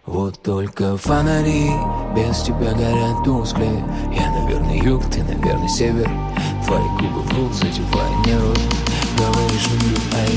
Вот только фонари без тебя горят тусклее. Я, наверное, юг, ты, наверное, север. Твои губы врут, задевая нервы. Говоришь, люблю,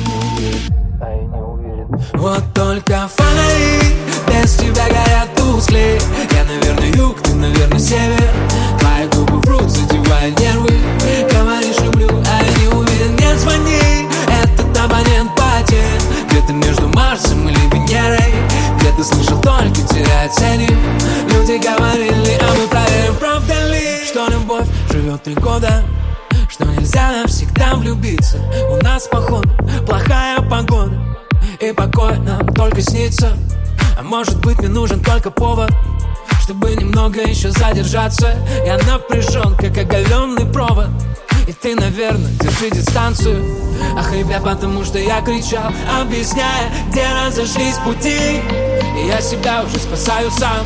а я не уверен. Вот только фонари без тебя горят тусклее. Я, наверное, юг, ты, наверное, север. Твои губы врут, задевая нервы. Говоришь, люблю, а я не уверен. Не звони, этот абонент потерян. Где-то между Марсом или Венерой. Где-то слышал, только теряет ценю. Люди говорили, а мы проверим, правда ли, что любовь живет 3 года, что нельзя навсегда влюбиться. У нас, походу, плохая погода, и покой нам только снится. А может быть, мне нужен только повод, чтобы немного еще задержаться. Я напряжен, как оголенный провод. И ты, наверное, держи дистанцию. Ах, ребят, потому что я кричал, объясняя, где разошлись пути. И я себя уже спасаю сам.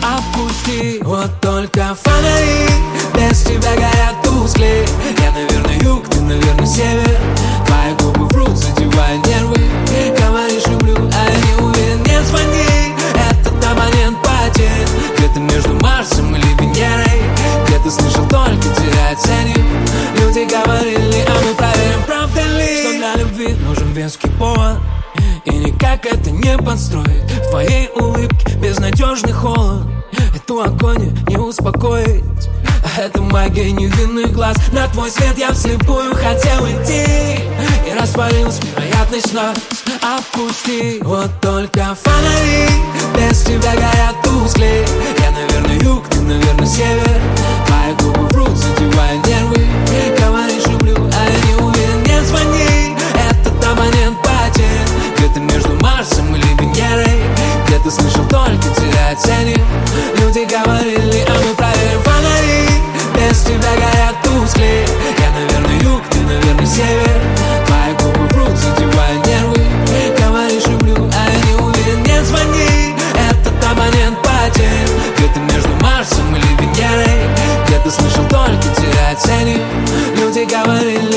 Отпусти. Вот только фонари без тебя горят тусклее. Я, наверное, юг, ты, наверное, север. Твои губы врут, задевая нервы. Говоришь, люблю, а я не уверен. Не звони, этот абонент потерян. Где-то между Марсом или Венерой. Где-то слышал, только теряет ценю. Люди говорили, а мы проверим, правда ли, что для любви нужен веский повод. И никак это не подстроить. В твоей улыбке безнадежный холод. Эту агонию не успокоить. Это магия невинных глаз. На твой свет я вслепую хотел идти. И растворилась вероятность нас. Отпусти. Вот только фонари без тебя горят тусклее. Я, наверное, юг, ты, наверное, север. Твои губы врут, задевая нервы. Говоришь, люблю, а я не уверен. Не звони, этот абонент потерян. Где-то между Марсом или Венерой. Где-то слышал, только теряет ценю. Люди говорили, а мы проверим, фонари без тебя горят тусклее. Я, наверное, юг, ты, наверное, север. Твои губы врут, задевая нервы. Говоришь, люблю, а я не уверен. Не звони, этот абонент потерян. Где-то между Марсом или Венерой. Где-то слышал, только теряет ценю. Люди говорили,